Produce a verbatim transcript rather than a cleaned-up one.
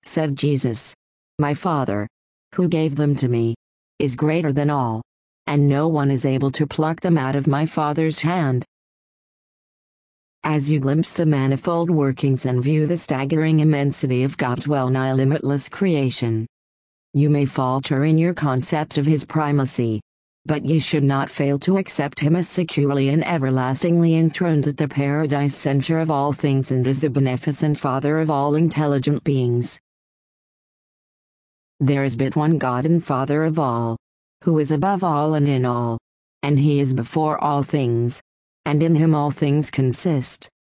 Said Jesus, "My Father, who gave them to me, is greater than all, and no one is able to pluck them out of my Father's hand." As you glimpse the manifold workings and view the staggering immensity of God's well-nigh limitless creation, you may falter in your concept of His primacy, but you should not fail to accept Him as securely and everlastingly enthroned at the paradise center of all things and as the beneficent Father of all intelligent beings. There is but one God and Father of all, who is above all and in all, and He is before all things, and in Him all things consist.